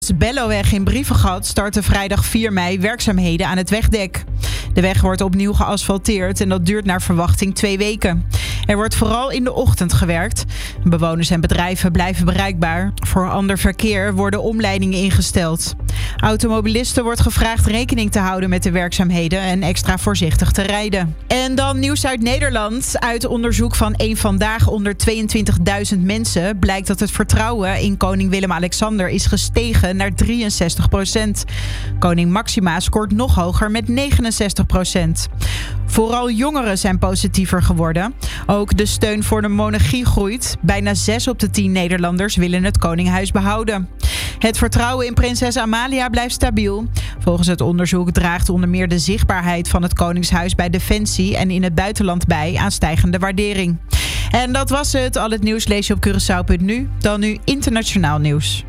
De Belloweg in Brievengat starten vrijdag 4 mei werkzaamheden aan het wegdek. De weg wordt opnieuw geasfalteerd en dat duurt naar verwachting 2 weken. Er wordt vooral in de ochtend gewerkt. Bewoners en bedrijven blijven bereikbaar. Voor ander verkeer worden omleidingen ingesteld. Automobilisten wordt gevraagd rekening te houden met de werkzaamheden en extra voorzichtig te rijden. En dan nieuws uit Nederland. Uit onderzoek van Eén Vandaag onder 22.000 mensen blijkt dat het vertrouwen in koning Willem-Alexander is gestegen naar 63%. Koning Máxima scoort nog hoger met 69%. Vooral jongeren zijn positiever geworden. Ook de steun voor de monarchie groeit. Bijna 6 op de 10 Nederlanders willen het koninghuis behouden. Het vertrouwen in prinses Amalia blijft stabiel. Volgens het onderzoek draagt onder meer de zichtbaarheid van het koningshuis bij Defensie en in het buitenland bij aan stijgende waardering. En dat was het. Al het nieuws lees je op Curaçao.nu. Dan nu internationaal nieuws.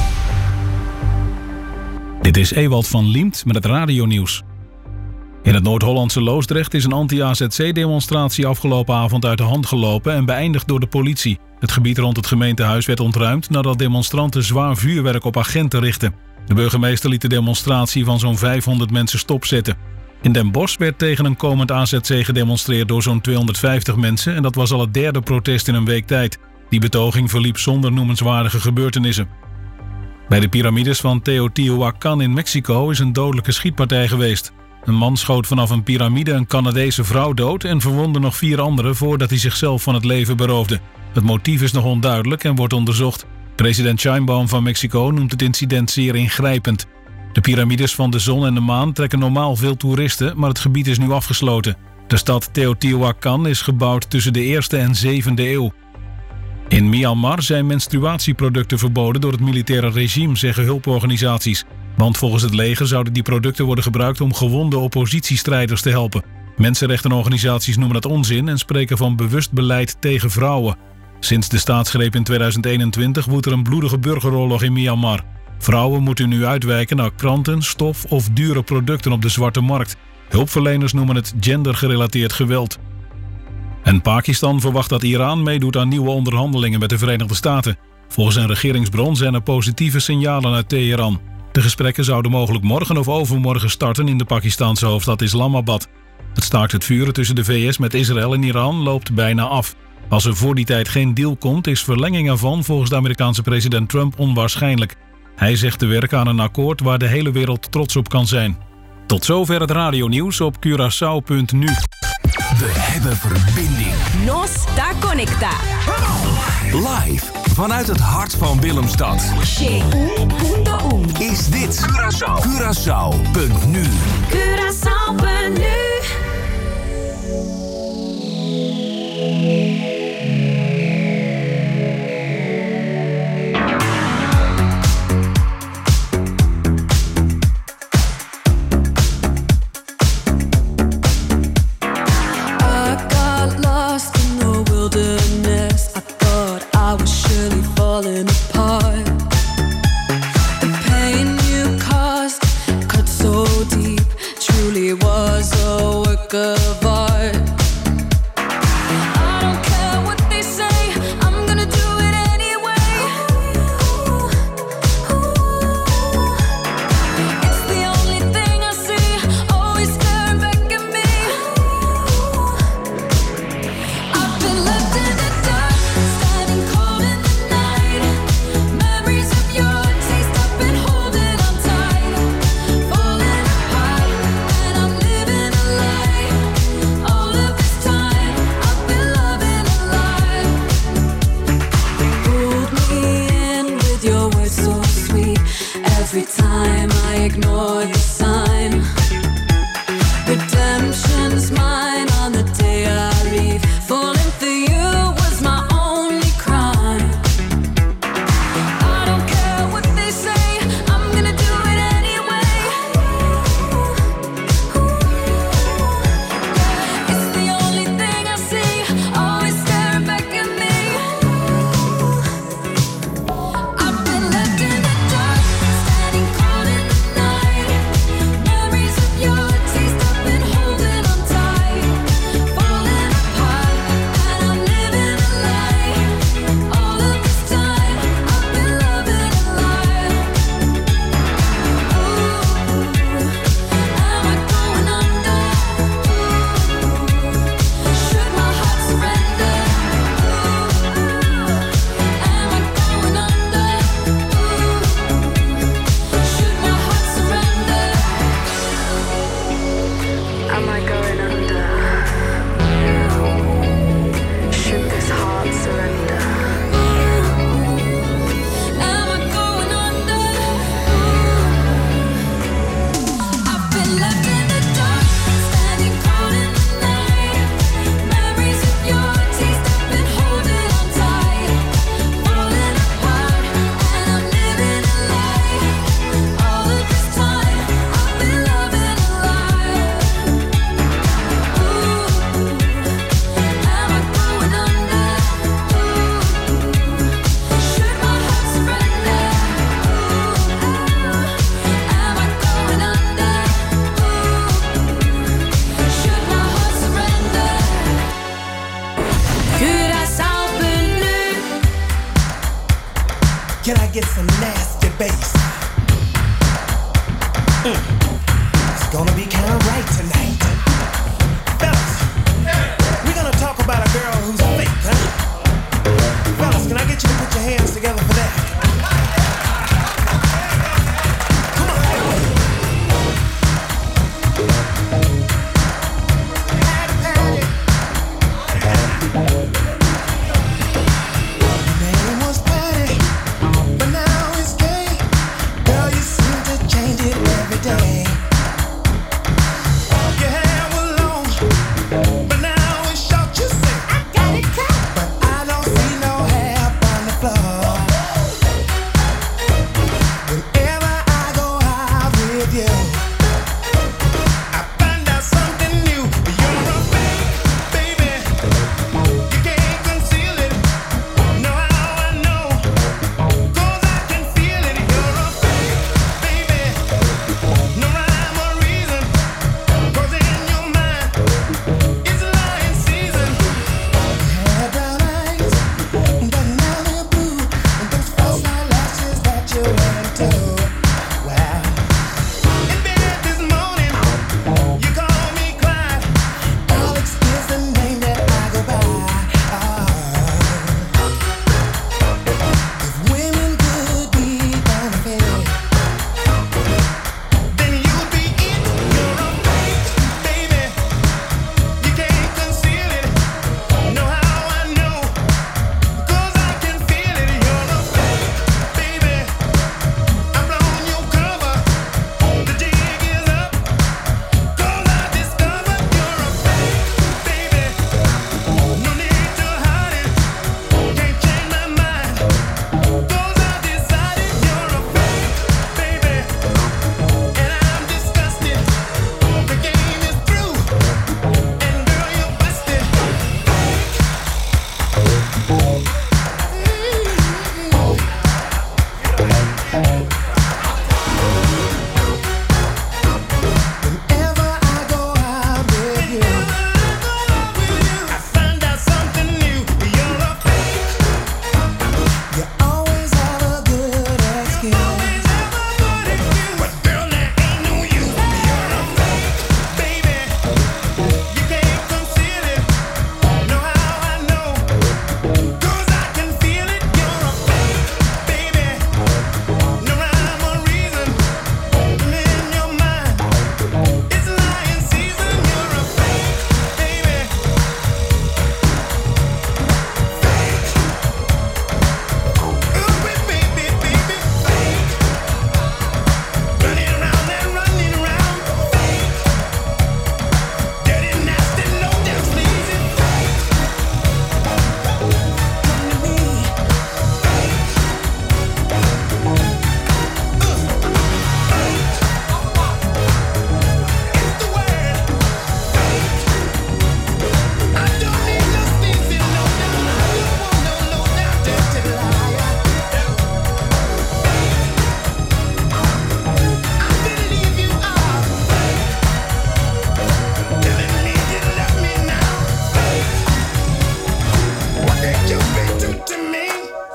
Dit is Ewald van Liemt met het radionieuws. In het Noord-Hollandse Loosdrecht is een anti-AZC-demonstratie afgelopen avond uit de hand gelopen en beëindigd door de politie. Het gebied rond het gemeentehuis werd ontruimd nadat demonstranten zwaar vuurwerk op agenten richtten. De burgemeester liet de demonstratie van zo'n 500 mensen stopzetten. In Den Bosch werd tegen een komend AZC gedemonstreerd door zo'n 250 mensen en dat was al het 3e protest in een week tijd. Die betoging verliep zonder noemenswaardige gebeurtenissen. Bij de piramides van Teotihuacan in Mexico is een dodelijke schietpartij geweest. Een man schoot vanaf een piramide een Canadese vrouw dood en verwondde nog 4 anderen voordat hij zichzelf van het leven beroofde. Het motief is nog onduidelijk en wordt onderzocht. President Sheinbaum van Mexico noemt het incident zeer ingrijpend. De piramides van de zon en de maan trekken normaal veel toeristen, maar het gebied is nu afgesloten. De stad Teotihuacan is gebouwd tussen de 1e en 7e eeuw. In Myanmar zijn menstruatieproducten verboden door het militaire regime, zeggen hulporganisaties. Want volgens het leger zouden die producten worden gebruikt om gewonde oppositiestrijders te helpen. Mensenrechtenorganisaties noemen dat onzin en spreken van bewust beleid tegen vrouwen. Sinds de staatsgreep in 2021 woedt er een bloedige burgeroorlog in Myanmar. Vrouwen moeten nu uitwijken naar kranten, stof of dure producten op de zwarte markt. Hulpverleners noemen het gendergerelateerd geweld. En Pakistan verwacht dat Iran meedoet aan nieuwe onderhandelingen met de Verenigde Staten. Volgens een regeringsbron zijn er positieve signalen uit Teheran. De gesprekken zouden mogelijk morgen of overmorgen starten in de Pakistanse hoofdstad Islamabad. Het staakt het vuren tussen de VS met Israël en Iran loopt bijna af. Als er voor die tijd geen deal komt, is verlenging ervan volgens de Amerikaanse president Trump onwaarschijnlijk. Hij zegt te werken aan een akkoord waar de hele wereld trots op kan zijn. Tot zover het radionieuws op Curaçao.nu. We hebben verbinding. Nos está conecta. Live vanuit het hart van Willemstad. Is dit Curaçao.nu. Curaçao.nu. Falling apart. The pain you caused cut so deep, truly was a work of art. I don't care what they say, I'm gonna do it anyway. It's the only thing I see, always staring back at me. I've been left in the dark, standing cold in the night. Memories of your taste, I've been holding on tight. Falling apart, and I'm living a lie. All of this time, I've been loving a lie. Pulled me in with your words so sweet. Every time I ignore the sign. Redemption's mine on the day I leave. Falling for you was my only crime. I don't care what they say, I'm gonna do it anyway. It's the only thing I see, always staring back at me. I've been left in the dark, standing cold in the night. Memories of It's gonna be kind of right tonight. Fellas, we're gonna talk about a girl who's fake, huh? Fellas, can I get you to put your hands together for that? Come on. Patty, Patty. Your name was Patty, but now it's gay. Girl, you seem to change it every day. Your hair was long, but now it's short. You say I got it cut, but I don't see no hair on the floor. Whenever I go out with you, I find out something new. You're a fake, baby. You can't conceal it. Know how I know? 'Cause I can feel it. You're a fake, baby. No rhyme or reason. 'Cause in your mind, it's lying season. You had brown eyes, but now they're blue. And those false eyelashes that you went to. Wow. In bed this morning, you call me Clyde. Alex is the name that I go by. If women could be bonafide, then you'd be it. You're a fake, baby. You can't conceal it. Know how I know? 'Cause I can feel it. You're a fake, baby. I've blown your cover. The jig is up. 'Cause I discovered you're a fake, baby. No need to hide it. Can't change my mind. 'Cause I decided you're a fake, baby. And I'm disgusted. The game is through. And girl, you're busted. Whenever I go out with you, I find out something new. You're a fake. You always have a good excuse. But girl, there ain't no you. You're a fake, baby. You can't conceal it. Know how I know? 'Cause I can feel it. You're a fake, baby. No rhyme or reason. In your mind, it's lying season. You're a fake, baby. Fake. Ooh, baby, baby, fake. Running around and running around. Fake. Dirty, nasty, low down, sleazy. Fake. Come to me. Fake. It's the word. Fake. I don't need no sleazy, no down. I don't want no low down, dirty liar. I believe you are fake. Telling me you love me now. Fake. What did you do to me?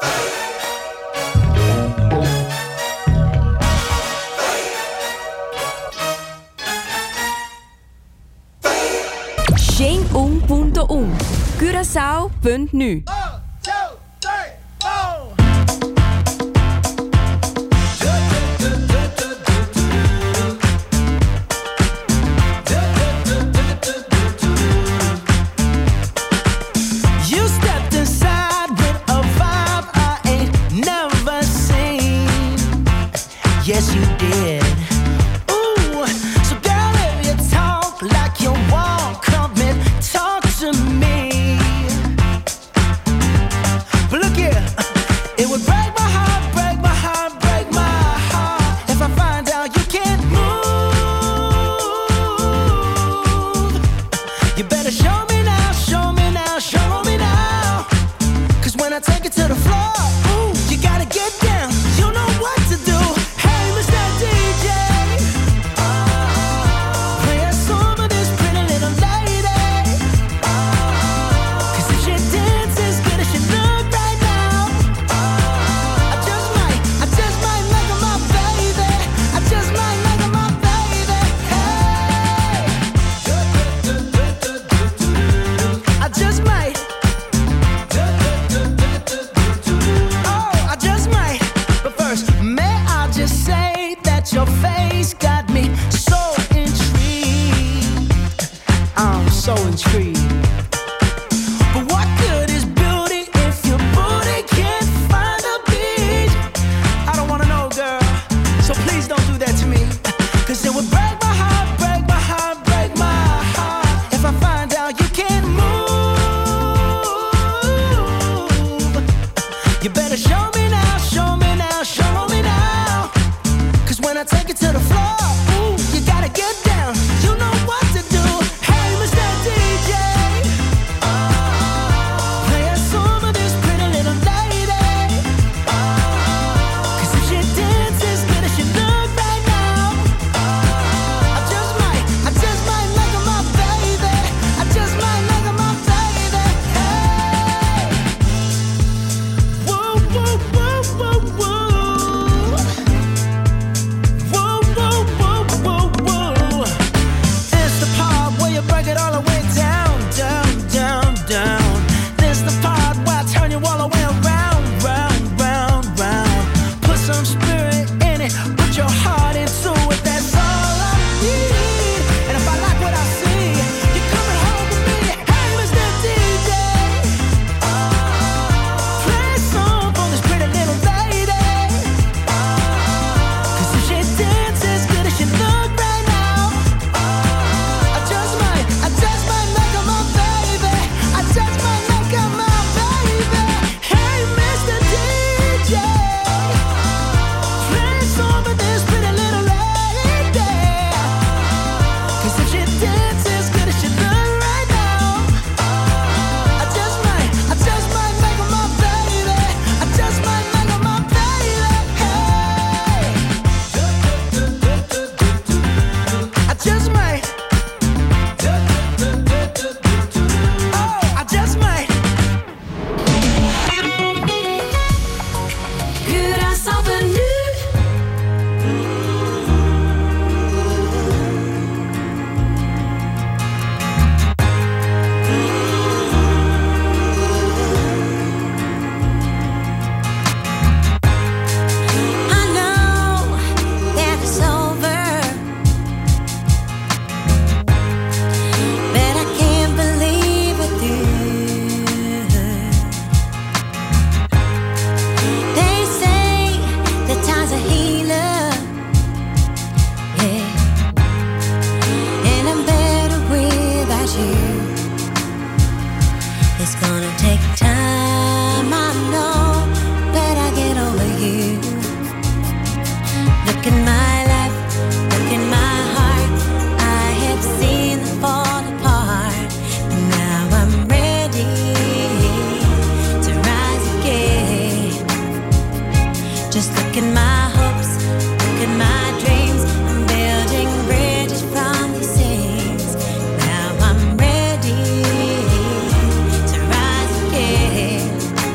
Shane1.1 Curaçao.nu You stepped inside with a vibe I ain't never seen. Yes, you did. Ooh, so girl, if you talk like you walk, come and talk to me. But look here, it would break my heart, break my heart, break my heart if I find out you can't move. You better show me now, show me now, show me now. 'Cause when I take it to the floor, ooh, you gotta get down. You know what to do. Hey, Mr. DJ. at your face got me so intrigued. I'm so intrigued. But what good is beauty if your booty can't find a beat? I don't wanna know, girl, so please don't do that to me. Cause it would break my heart, break my heart, break my heart if I find out you can't move. You better show me now, show me now, show me now. Cause when I take it to the floor, ooh, you gotta get down. You know what to do. Hey, Mr. DJ, play a song of this pretty little lady. Cause if she dances good as she look right now, I just might make her my baby. I just might make her my baby. Hey, whoa, whoa, whoa, whoa, whoa. Whoa, whoa, whoa, whoa, whoa. This the part where you break it all the way down, down, down, down. This the part where I turn you all the way around, round, round, round. Put some spirit in it, put your heart into it. That's all I need. And if I like what I see, you're coming home with me. Hey, Mr. DJ, play a song for this pretty little lady. Cause if she dances good as she look right now, I just might make her my baby. I just might make her my baby. Hey, Mr. DJ, play a song for this pretty little lady. Cause if she dances good as she look right now, I just might make her my baby. I just might make her my baby. Hey, I just might. Oh, I just might. Curaçao van nu. I know that it's over, but I can't believe with you. They say that time's a healer, yeah, and I'm better without you. It's gonna take time, I know, but I get over you. Look in my life, look in my heart. I have seen them fall apart, but now I'm ready to rise again. Just look at my hopes, look at my dreams. I'm building bridges from these things. Now I'm ready to rise again.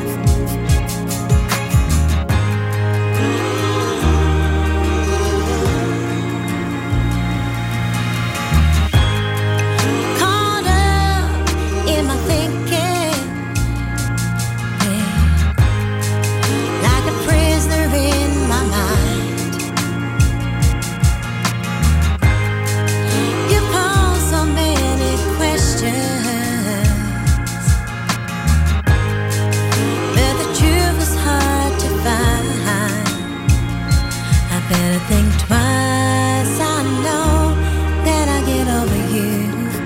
Caught up in my thinking, yeah, like a prisoner in my mind. You pose so many questions, but the truth is hard to find. I better think twice. I know that I get over you.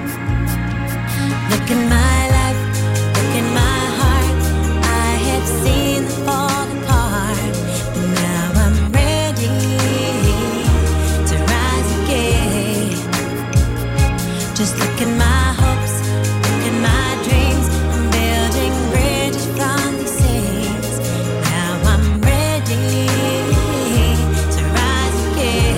Look in my life, look in my heart. I have seen them fall apart, but now I'm ready to rise again. Just look at my hopes, look at my dreams. I'm building bridges from these things. Now I'm ready to rise again.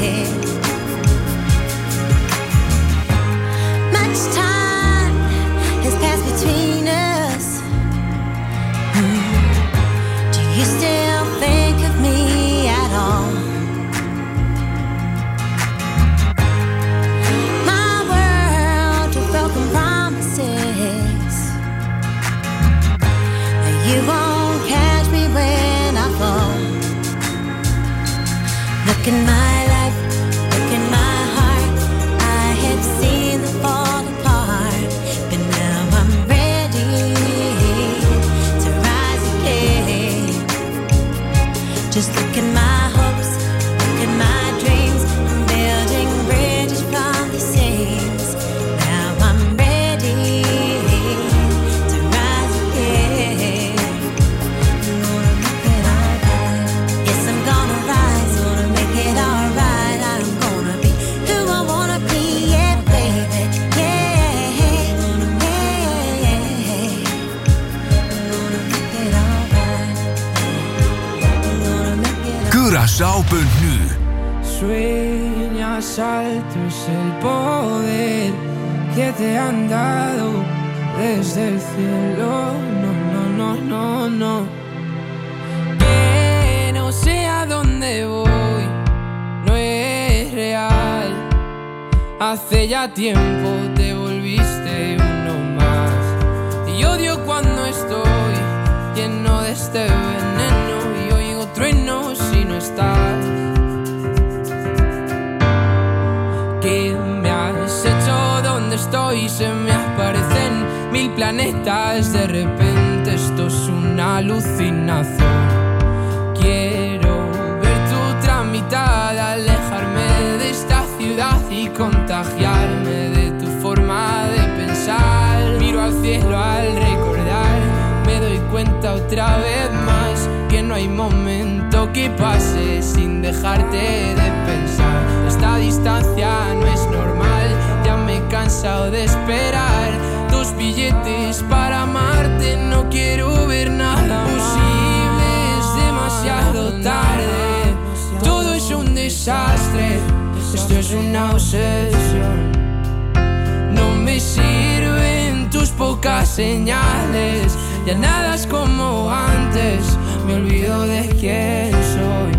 Curaçao.nu. Sueñas alto es el poder que te han dado desde el cielo. No. Que no sé a dónde voy, no es real. Hace ya tiempo te volviste uno más. Y odio cuando estoy lleno de este veneno y oigo truenos si no estás. ¿Qué me has hecho? ¿Dónde estoy? Se me aparecen 1000 planetas. De repente esto es una alucinación. Quiero ver tu tramitada, alejarme de esta ciudad y contagiarme de tu forma de pensar. Miro al cielo al recordar, me doy cuenta otra vez más que no hay momento que pase sin dejarte de pensar. Esta distancia no es normal, ya me he cansado de esperar. 2 billetes para amarte, no quiero ver nada posible, es demasiado tarde. Todo es un desastre, esto es una obsesión. No me sirven tus pocas señales, ya nada es como antes, me olvido de quién soy.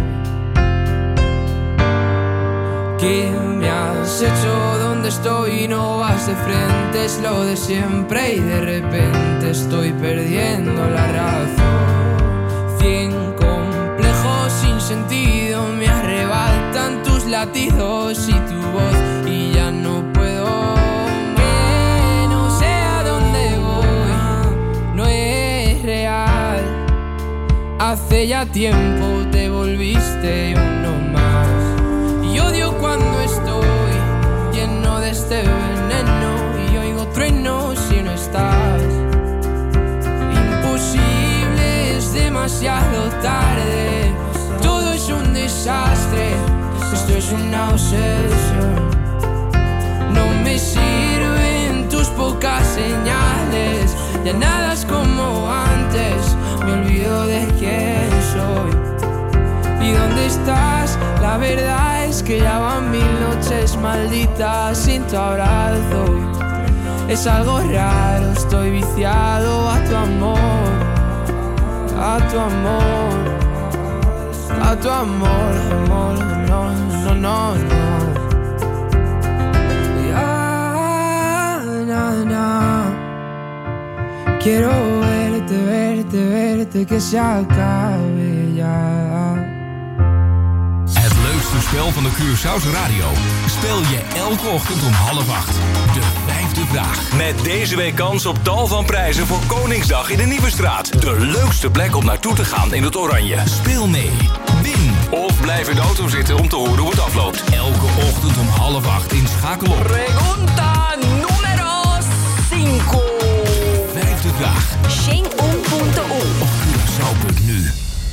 ¿Qué me has hecho? ¿Dónde estoy? No vas de frente, es lo de siempre y de repente estoy perdiendo la razón. 100 complejos sin sentido me arrebatan tus latidos y tu voz y ya no puedo. Que no sé a dónde voy, no es real. Hace ya tiempo te volviste uno más. Y odio cuando estoy lleno de este veneno y oigo truenos si no estás. Imposible, es demasiado tarde. Todo es un desastre, esto es una obsesión. No me sirven tus pocas señales, ya nada es como antes, me olvido de quién soy. ¿Y dónde estás? La verdad es que ya van 1000 noches malditas sin tu abrazo. Es algo raro, estoy viciado a tu amor, a tu amor, a tu amor, amor, no. Ya, quiero verte, que se acabe ya. Het leukste spel van de Curaçaose radio speel je elke ochtend om 7:30. De 5e vraag. Met deze week kans op tal van prijzen voor Koningsdag in de Nieuwe Straat. De leukste plek om naartoe te gaan in het Oranje. Speel mee, win of blijf in de auto zitten om te horen hoe het afloopt. Elke ochtend om 7:30 in Schakel op. Pregunta número 5. 5e vraag. Xing1.1 Op Curaçao.nu.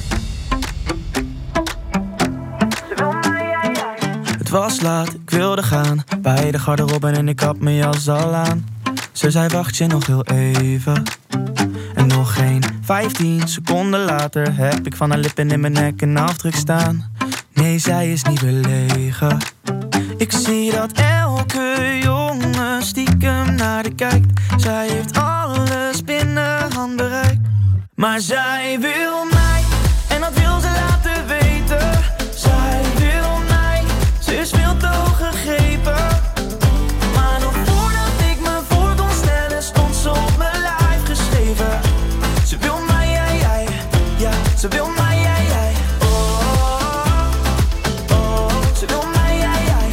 Het was laat, ik wilde gaan bij de garderobe en ik had mijn jas al aan. Ze zei wacht je nog heel even. En nog geen 15 seconden later heb ik van haar lippen in mijn nek een afdruk staan. Nee, zij is niet belegen. Ik zie dat elke jongen stiekem naar de kijkt. Zij heeft alles binnen handbereik. Maar zij wil mij en dat wil ze laten weten. Zij wil mij, ze is veel te hoog gegrepen. Maar nog voordat ik me voor kon stellen stond ze op mijn lijf geschreven. Ze wil mij, ja, ze wil mij, ze wil mij,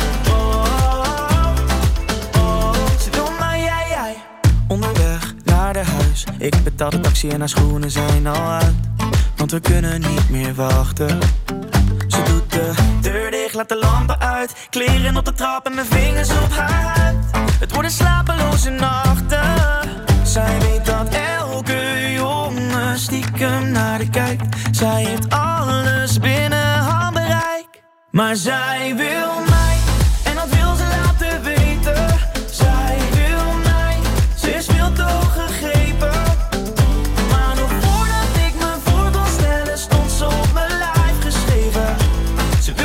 ze wil mij, Onderweg naar de huis, ik betaal de taxi en haar schoenen zijn al uit. Want we kunnen niet meer wachten. Ze doet de deur dicht, laat de lampen uit. Kleren op de trap en mijn vingers op haar huid. Het worden slapeloze nachten. Zij weet dat elke jongen stiekem naar de kijkt. Zij heeft alles binnen handbereik. Maar zij wil mij en dat wil ze laten weten. Zij wil mij, ze is veel te hoog gegrepen. Maar nog voordat ik me voor kon stellen stond ze op mijn lijf geschreven. Ze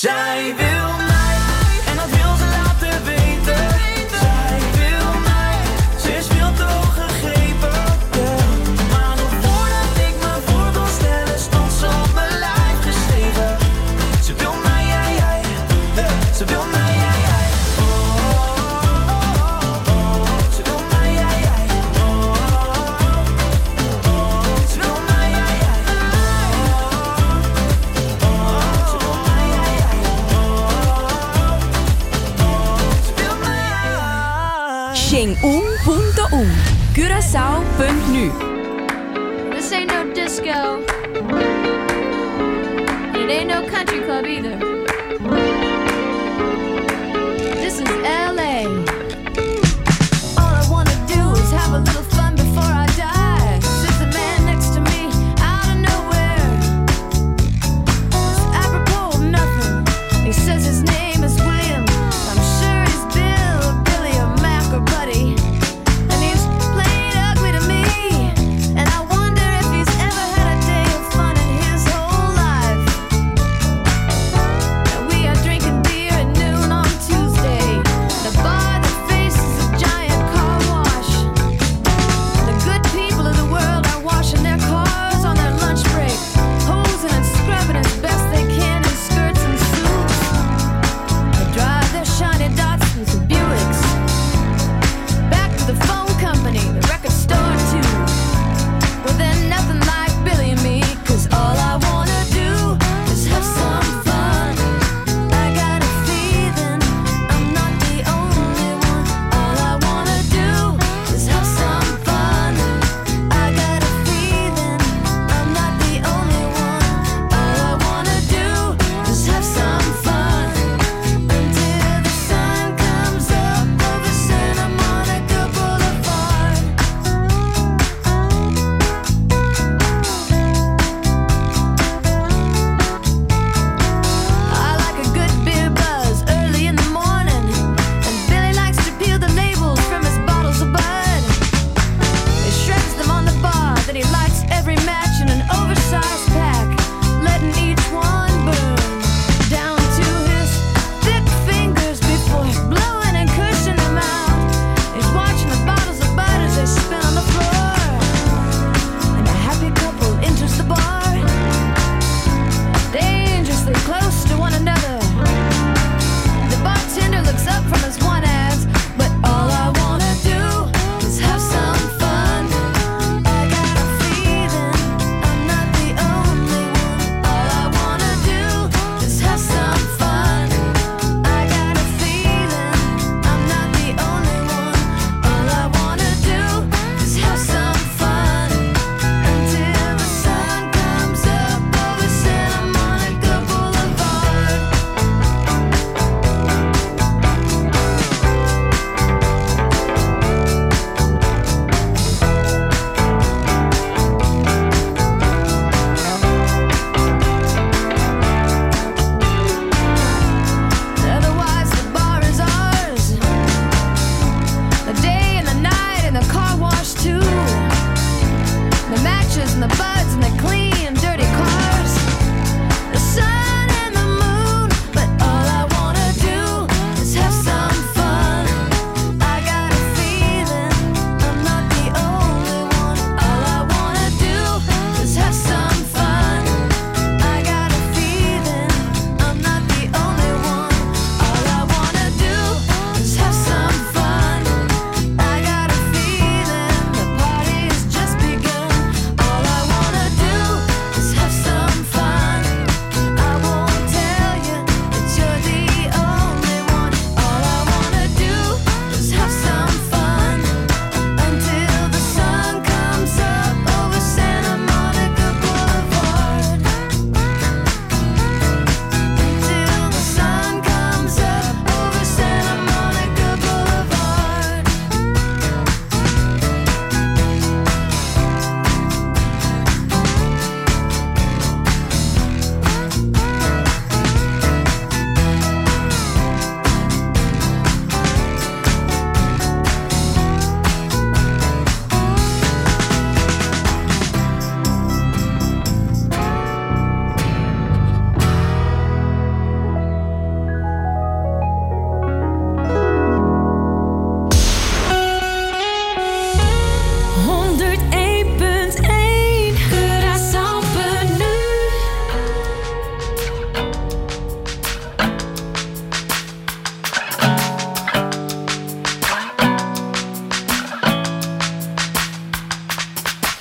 Zij wil mij en dat wil ze laten weten. Zij wil mij, ze is veel te hoog gegrepen. Maar nog voordat ik me voor kon stellen, stond ze op mijn lijf geschreven. Ze wil mij, jij. Ze wil mij, jij. Ze wil mij, jij. Ze wil mij, jij. Xing1.1 Curaçao.nu. This ain't no disco. And it ain't no country club either. This is LA. All I wanna do is have a little fun before I die. Sits a man next to me out of nowhere. It's apropos of nothing. He says his name is William. I'm sure he's Bill or Billy or Mac or Buddy. And he's playing ugly to me. And I wonder if he's ever had a day of fun in his whole life.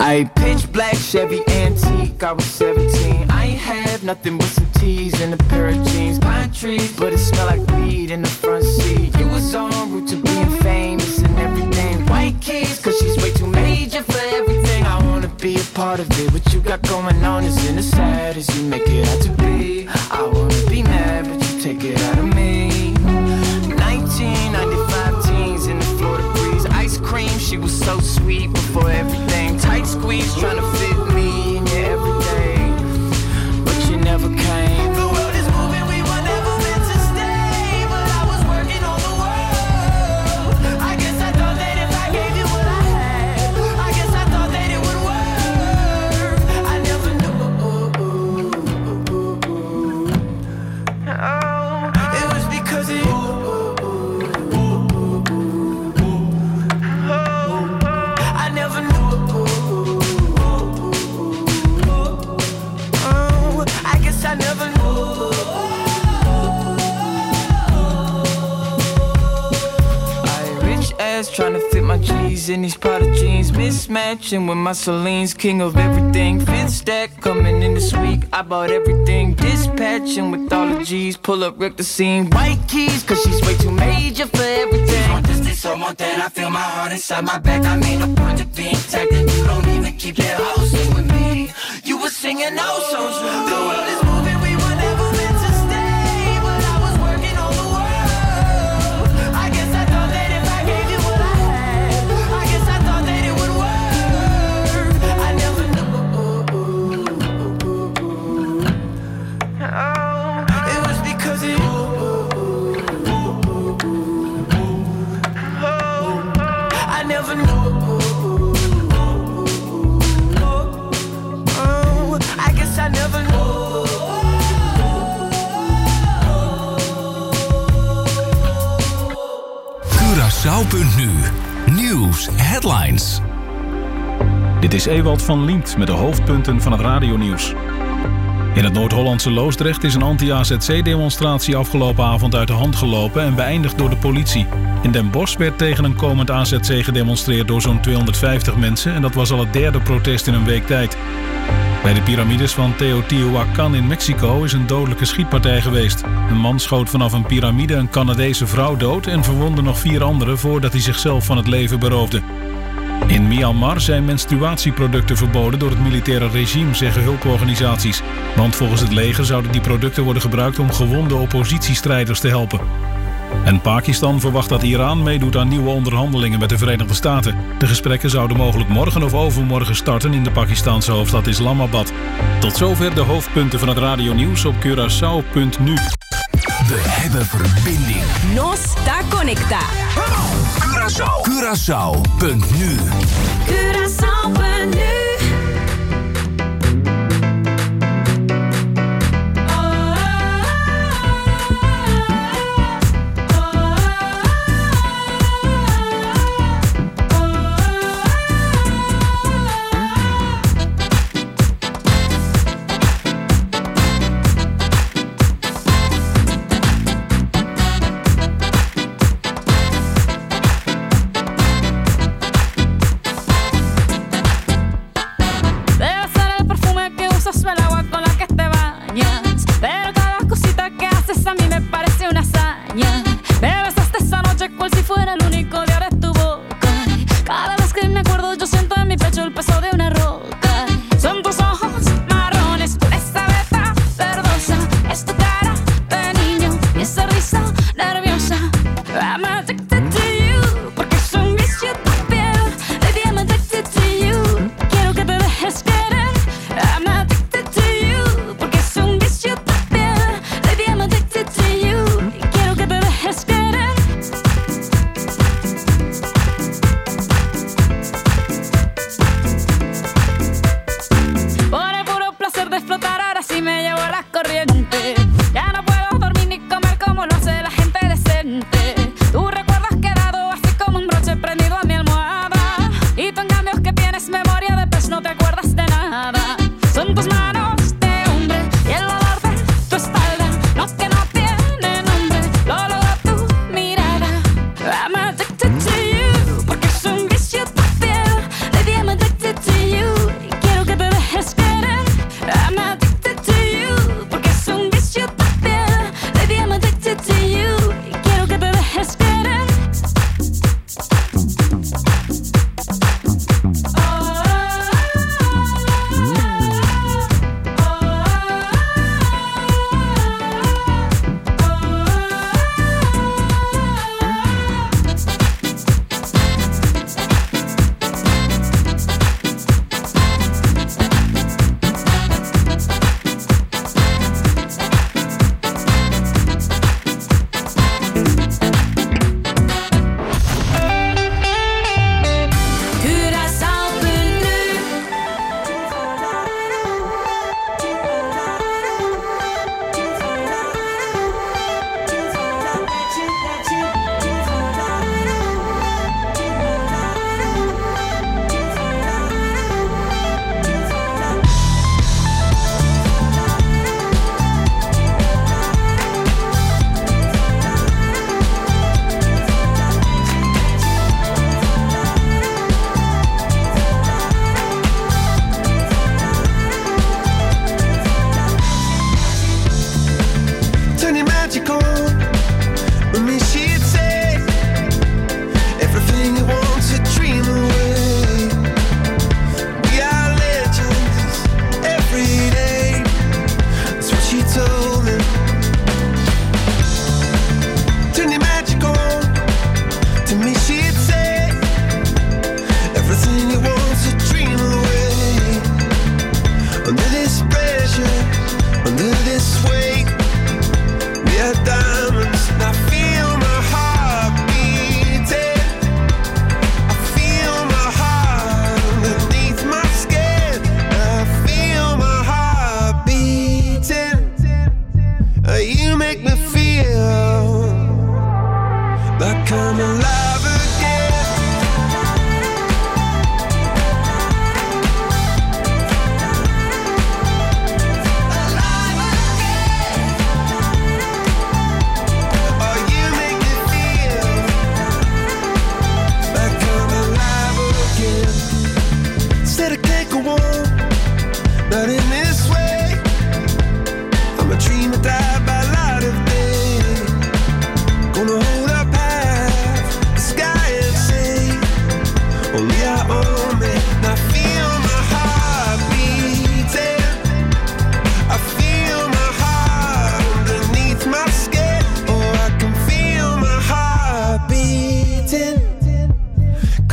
I pitch black Chevy antique, I was 17. I ain't have nothing but some tees and a pair of jeans. Pine trees, but it smelled like weed in the front seat. You was en route to being famous and everything. White keys, cause she's way too major for everything. I wanna be a part of it. What you got going on isn't as sad as you make it out to be. I wanna be mad, but you take it out of me. 1995 teens in the Florida breeze. Ice cream, she was so sweet before everything. Tight squeeze, trying to fit me in your everyday, but you never came. The world is moving, we were never meant to stay, but I was working on the world. I guess I thought that if I gave you what I had, I guess I thought that it would work. I never knew. Oh, it was because of you. I never knew. I guess I never knew. I rich ass trying to fit my G's in these Prada jeans, mismatching with my Celine's, king of everything. Fifth stack coming in this week. I bought everything, dispatching with all the G's. Pull up, wreck the scene. White keys, cause she's way too major for everything. Want this, I want that. I feel my heart inside my back. I made no point of being tagged, and you don't even keep that whole sing with me. You were singing those songs. The world is moving, we were never meant to stay, but I was working on the world. I guess I thought that if I gave you what I had, I guess I thought that it would work. I never knew. Oh, it was because of you. Oh, I never knew. I guess I never knew. Curaçao.nu. Nieuws headlines. Dit is Ewald van Liemt met de hoofdpunten van het radionieuws. In het Noord-Hollandse Loosdrecht is een anti-AZC-demonstratie afgelopen avond uit de hand gelopen en beëindigd door de politie. In Den Bosch werd tegen een komend AZC gedemonstreerd door zo'n 250 mensen en dat was al het derde protest in een week tijd. Bij de piramides van Teotihuacan in Mexico is een dodelijke schietpartij geweest. Een man schoot vanaf een piramide een Canadese vrouw dood en verwondde nog 4 anderen voordat hij zichzelf van het leven beroofde. In Myanmar zijn menstruatieproducten verboden door het militaire regime, zeggen hulporganisaties. Want volgens het leger zouden die producten worden gebruikt om gewonde oppositiestrijders te helpen. En Pakistan verwacht dat Iran meedoet aan nieuwe onderhandelingen met de Verenigde Staten. De gesprekken zouden mogelijk morgen of overmorgen starten in de Pakistanse hoofdstad Islamabad. Tot zover de hoofdpunten van het radionieuws op Curaçao.nu. We hebben verbinding. Nos está conecta. Curaçao.nu. Curaçao.nu.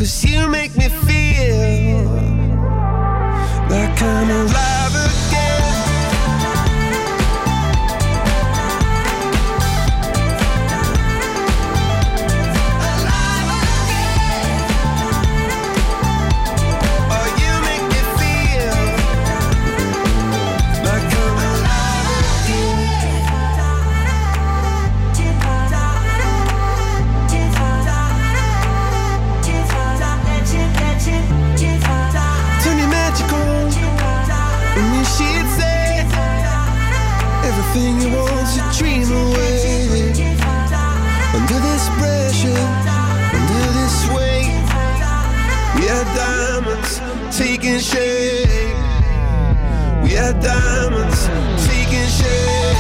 'cause you make me feel like I'm alive again. Oh, you make me feel like I'm alive Turn your magic on, and then she'd say everything you want's a dream away. Under this pressure, under this weight, we are diamonds taking shape. We are diamonds taking shape.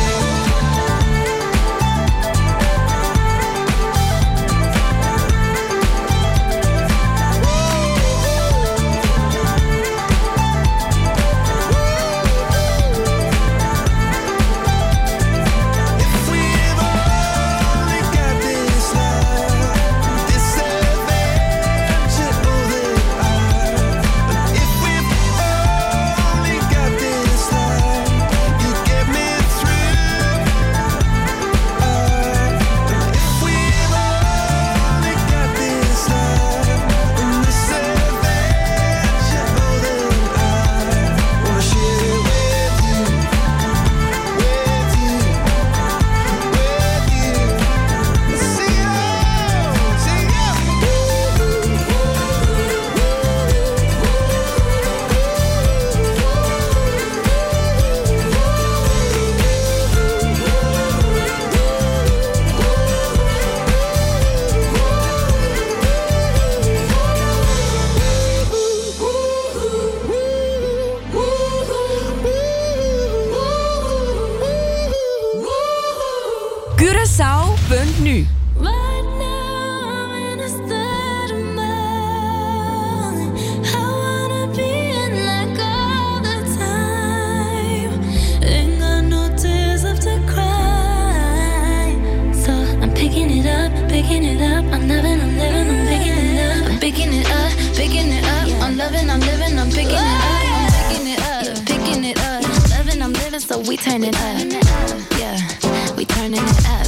Curaçao.nu Right now I'm in a state of mind. I wanna be in like all the time. Ain't got no tears left to cry. So I'm picking it up, picking it up. I'm loving, I'm living, I'm picking it up. I'm picking it up, picking it up. I'm loving, I'm living, I'm picking it up. I'm picking it up, picking it up. Loving, I'm living, so we turn it up. Yeah, we turning it up.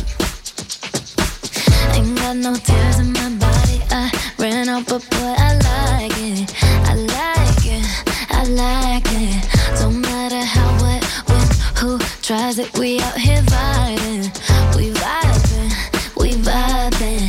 Ain't got no tears in my body. I ran out, but boy, I like it. I like it. I like it. Don't matter how, what, when, who tries it. We out here vibing. We vibing. We vibing.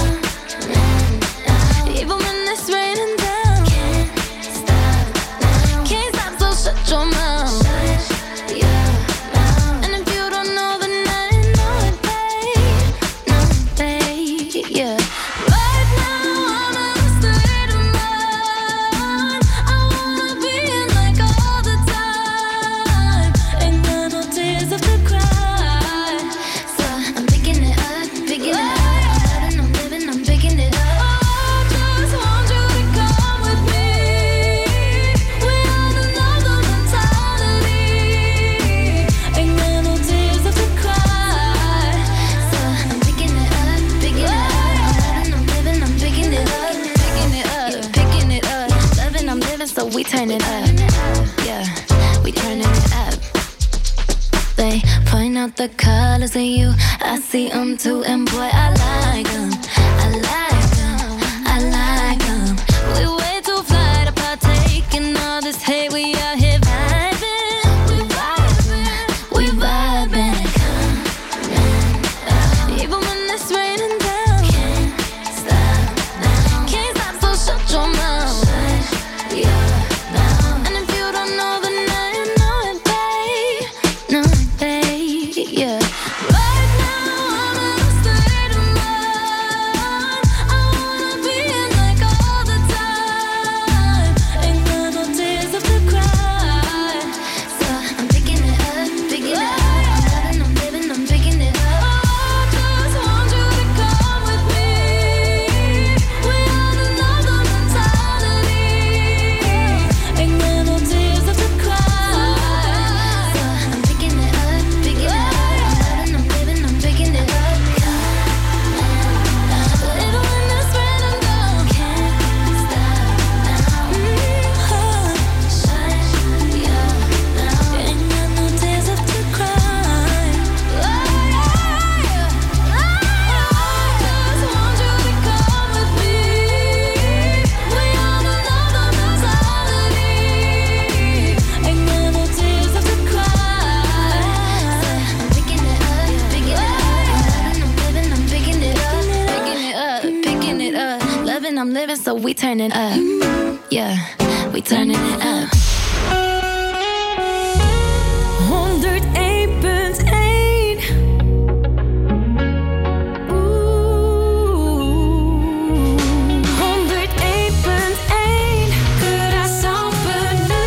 Even when it's raining down. Can't stop now. Can't stop, so shut your mouth. Shut your mouth. And if you don't know, then I know it, babe. No, babe, yeah. Right now I'm in a state of mind. I wanna be in like all the time. Ain't got no tears left to cry. So I'm picking it up, picking it up. I'm living, I'm picking it up. I just want you to come with me. We on another mentality. Ain't got no tears left to cry. So I'm picking it up, picking it up. I'm living, I'm picking it up, picking it up, picking it up. Loving, I'm living, so we turn it up. Yeah, we turning it up. They point out the colors of you. I see them too, and boy, I like them. I like them. I like them. We way too fly to partake in all this hate. We out here vibing. We vibing. We vibing. Even when it's raining down. Can't stop now. Can't stop, so shut your mouth. Shut your mouth. And if you don't know, then I know it, babe. No, babe, yeah. Right now I'm in a state of mind. loving, I'm living, so we turning up. Yeah, we turning it up. 101.1 101.1 Curaçao Benut.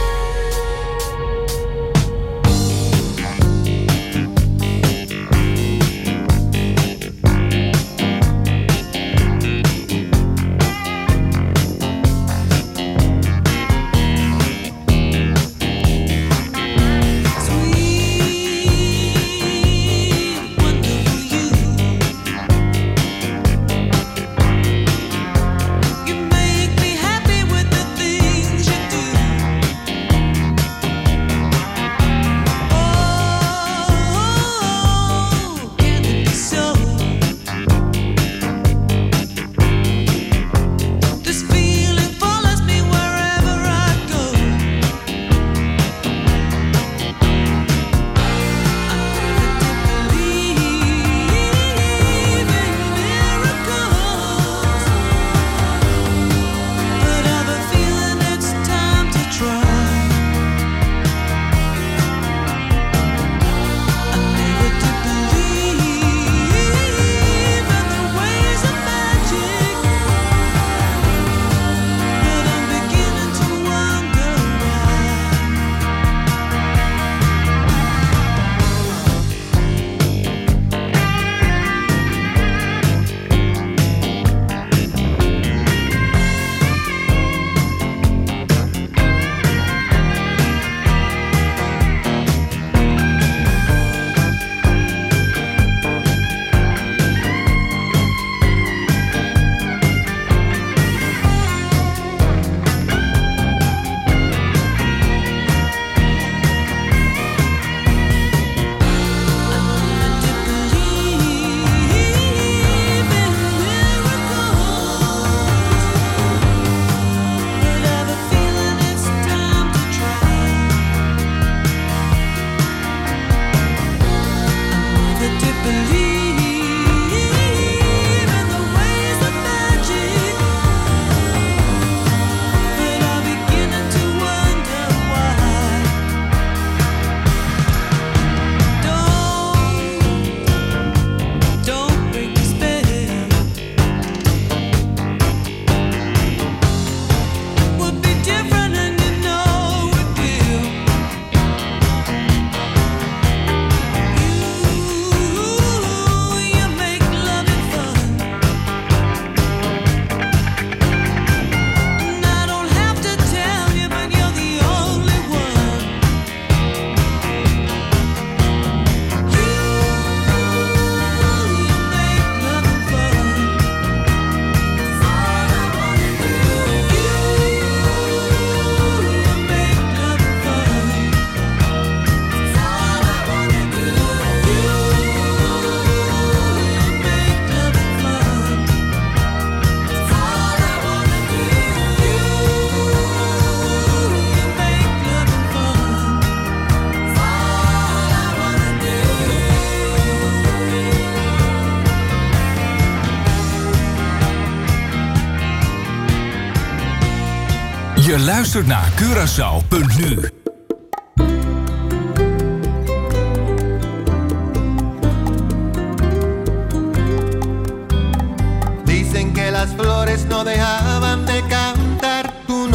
Je luistert naar Curaçao.nu. Dicen que las flores no dejaban de cantar tu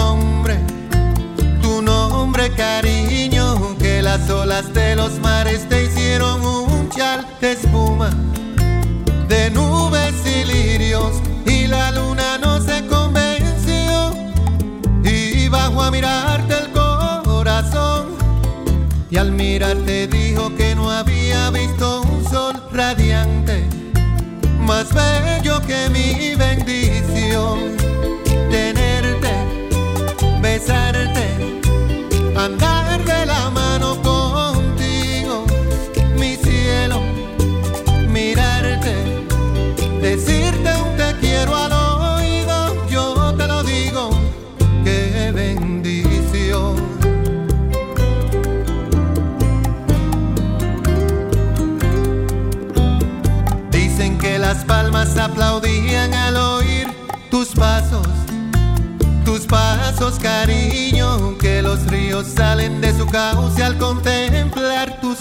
nombre cariño, que las olas de los mares te hicieron un chal de espuma, de nubes y lirios, y la luna no se convenció, y bajó a mirarte el corazón, y al mirarte dijo que no había visto un sol radiante más bello que mi bendición. Tenerte, besarte, andar de la mano contigo, mi cielo, mirarte, decirte un te quiero al oído, yo te lo digo, qué bendición. Dicen que las palmas aplaudían al oído tus pasos, cariño, que los ríos salen de su cauce al contemplar tus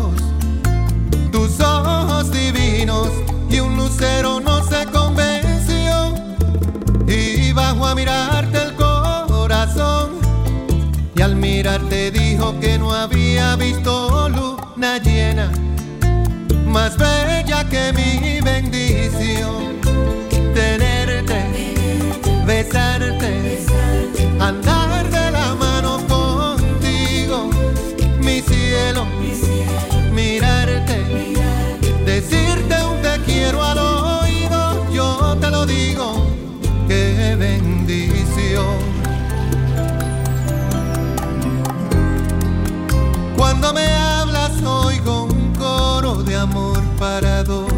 ojos divinos, y un lucero no se convenció, y bajó a mirarte el corazón, y al mirarte dijo que no había visto luna llena más bella que mi bendición. Tenerte, besarte, andar de la mano contigo, mi cielo, mirarte, decirte un te quiero al oído, yo te lo digo, qué bendición. Cuando me hablas oigo un coro de amor para dos,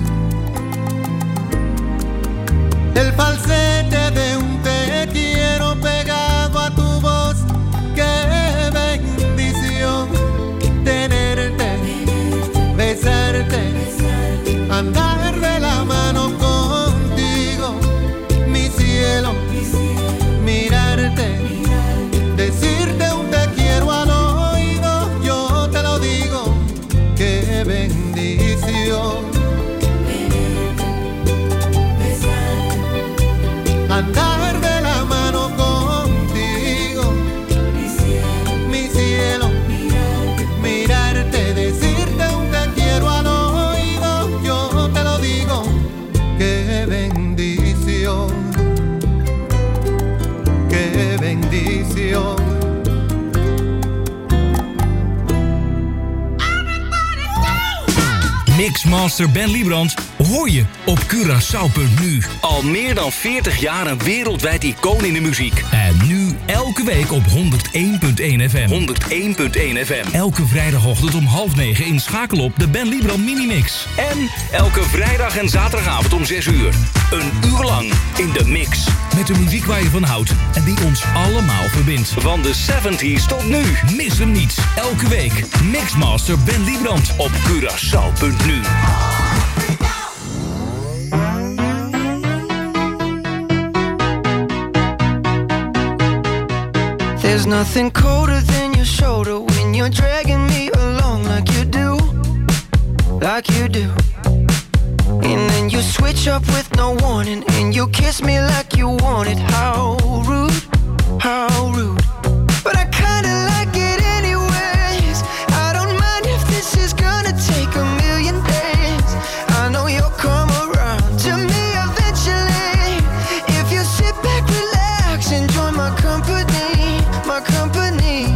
el falsete de un te quiero pegado a tu voz, qué bendición. Tenerte, besarte, andar de la mano contigo, mi cielo, mirarte, decirte un te quiero al oído, yo te lo digo, qué bendición. Andar de la mano contigo, mi cielo, mirarte, decirte un te quiero al oído, yo te lo digo, qué bendición, qué bendición. Mixmaster Ben Liebrand hoor je op Curaçao.nu. Al meer dan 40 jaar een wereldwijd icoon in de muziek. En nu elke week op 101.1 FM. 101.1 FM. Elke vrijdagochtend om 8:30 inschakel op de Ben Liebrand Minimix. En elke vrijdag en zaterdagavond om 6 uur. Een uur lang in de mix. Met de muziek waar je van houdt en die ons allemaal verbindt. Van de 70s tot nu. Mis hem niet. Elke week Mixmaster Ben Liebrand op Curaçao.nu. There's nothing colder than your shoulder when you're dragging me along like you do, like you do. And then you switch up with no warning, and you kiss me like you want it. How rude, how rude. But I kinda like it anyways. I don't mind if this is gonna take a million days. I know you'll come around to me eventually. If you sit back, relax, enjoy my company, my company.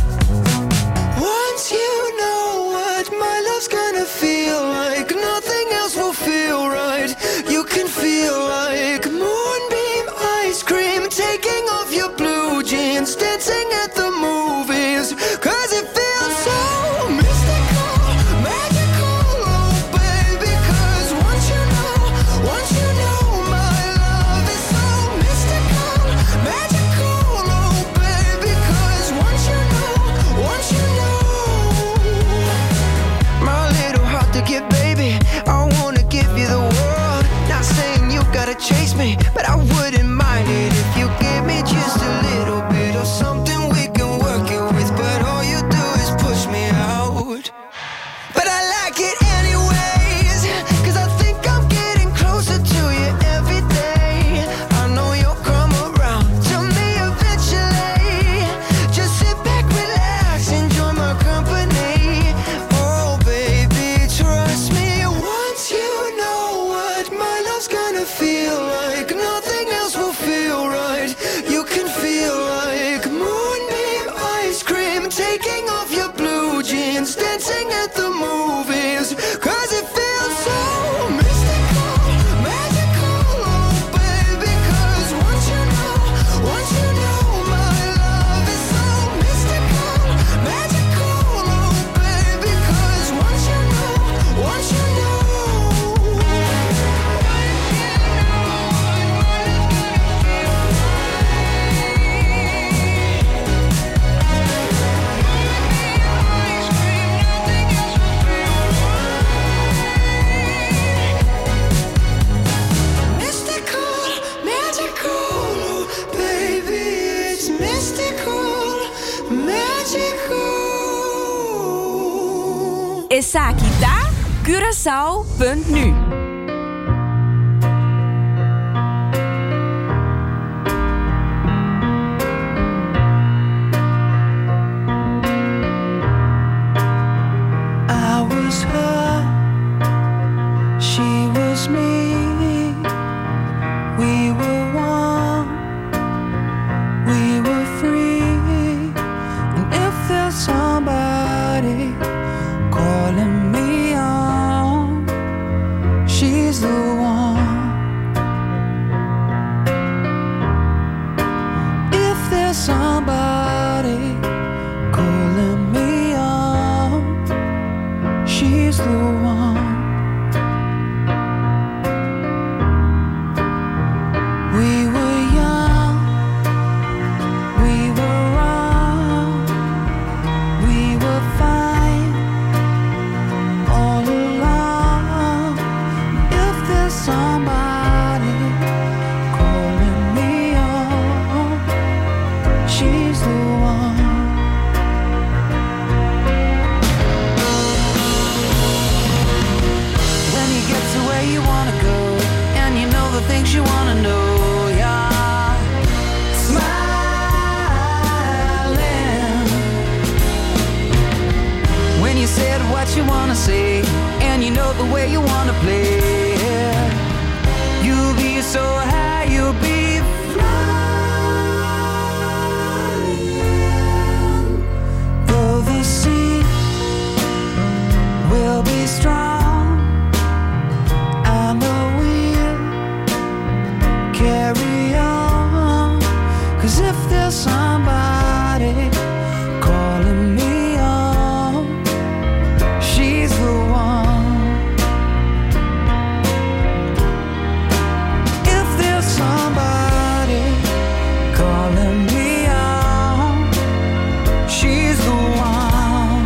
Once you know what my love's gonna feel like, nothing else will feel right. You can feel like moonbeam ice cream, taking off your blue jeans, dancing at the movies, 'cause it feels so mystical, magical, oh baby. 'Cause once you know my love is so mystical, magical, oh baby. 'Cause Esa kita Curaçao.nu. I was her, she was me. We were one, we were free. And if there's somebody calling me on, she's the one. If there's somebody calling me on, she's the one. We were young, we were wrong, we were fine all along. If there's somebody calling me on, she's the one. When you get to where you wanna go, and you know the things you wanna know, yeah. Smiling. When you said what you wanna say, and you know the way you wanna play, you'll be so high, you'll be flying. Though the sea will be strong, I know we'll carry on. 'Cause if there's somebody calling me on, she's the one. If there's somebody calling me on, she's the one.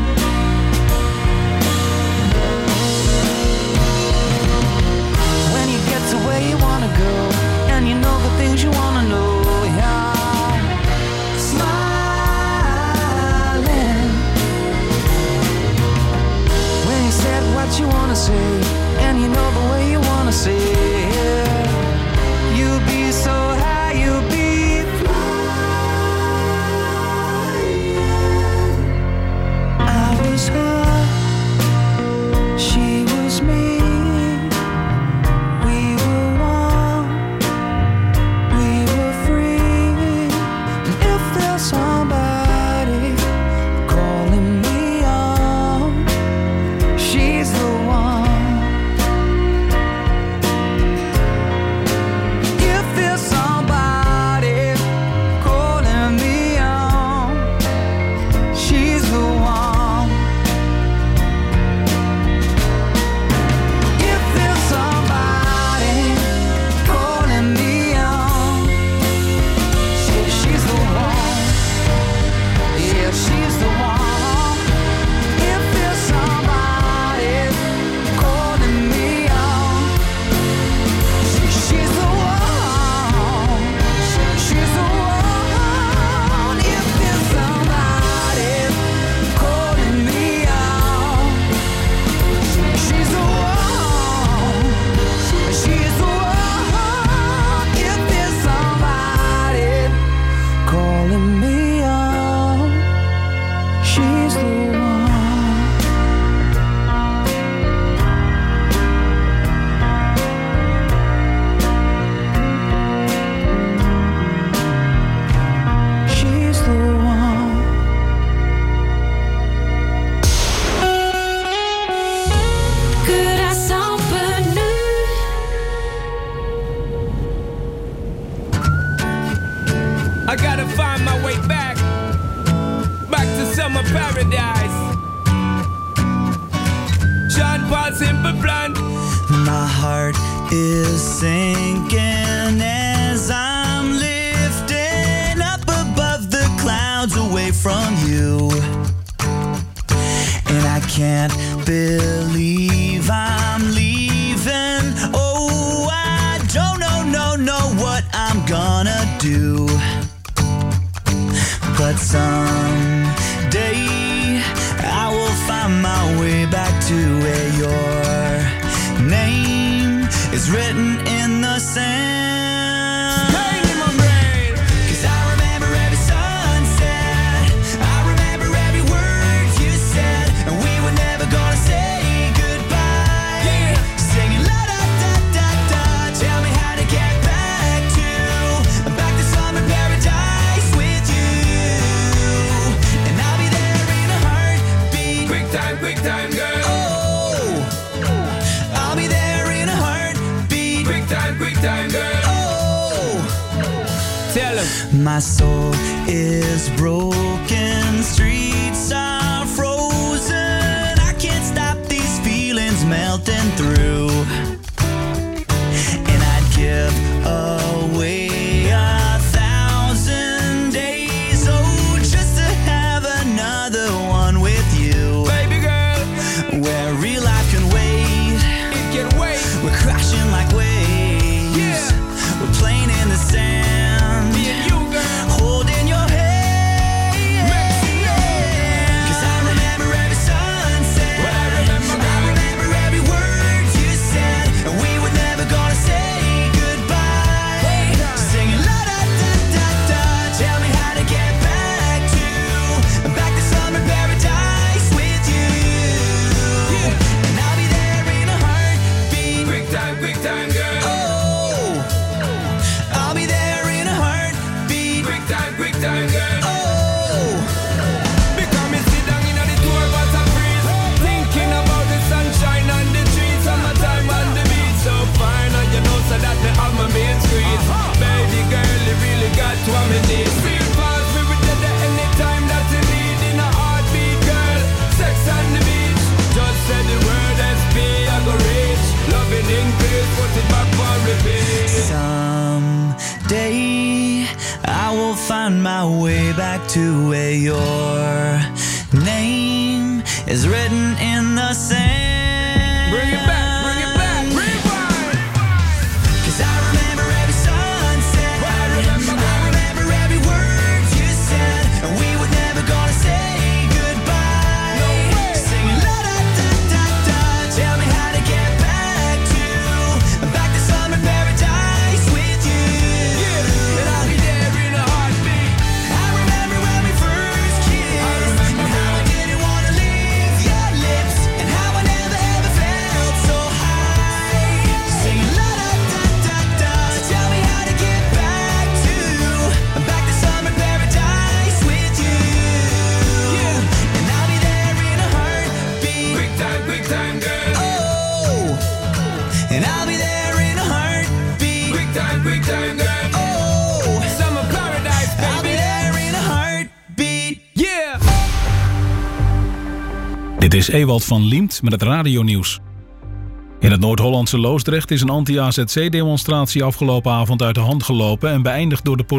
When you get to where you wanna go, and you know the things you wanna know, yeah. Smiling. When you said what you wanna say, and you know the way you wanna say it, you'll be so high, you'll be flying. I was her, she was me. We were one, we were free. And if there's somebody calling me on, she's the one. If there's somebody calling me on, she's the one. If there's somebody calling me on, she's the one. Yeah, she's the one. If there's somebody calling me on, she's the one. She's the one. If there's somebody calling me on, she's the one. She's the one. If there's somebody calling me on, she's the one. She's the one. Curaçao.nu. I gotta find my way back to summer paradise. Sean Paul Simple Plan. My heart is sinking as I'm lifting up above the clouds away from you. And I can't believe I'm leaving. Oh, I don't know what I'm gonna do. But someday I will find my way back to Tell him. My soul is broken, streets are frozen. I can't stop these feelings melting through. And I'd give away 1,000 days, oh, just to have another one with you. Baby girl, Where real life can wait, it can wait. we're crashing like waves. Yeah. We're playing in the sand, Me and you, girl. holding your hand. Yeah. 'Cause I remember every sunset. What I remember, I remember every word you said, and we were never gonna say goodbye. Singing la da da da da. Tell me how to get back to summer paradise with you. And I'll be there in a heartbeat. Quick time, girl. Oh, I'll be there in a heartbeat. Quick time, girl. Oh. Because me sit down in the tour bus and freeze, thinking about the sunshine and the trees, summertime on the beach, so fine, and you know so that me have my main screen. Baby girl, you really got what me need. Feel fast, we will get there anytime that you need in a heartbeat, girl. Sex on the beach, just say the word SP, I go reach. Loving increase, put it back on repeat. Someday I will find my way back to where your name is written in the sand. Bring it back, rewind. 'Cause I remember every sunset. I remember every word you said, and we were never gonna say goodbye. No way. Singing la da da da da. Tell me how to get back to summer paradise with you. And I'll be there in a heartbeat. I remember when we first kissed, and how I didn't wanna leave your lips, and how I never ever felt so high. Singing la da da da da. Tell me how to get back to summer paradise with you. And I'll be there in a heartbeat. Quick time, girl. Oh, and I'll be there in a heartbeat. Quick time, girl. Oh, Summer paradise, I'll be baby. there in a heartbeat. Yeah. Dit is Ewald van Liemt met het radionieuws. In het Noord-Hollandse Loosdrecht is een anti-AZC-demonstratie afgelopen avond uit de hand gelopen en beëindigd door de politie.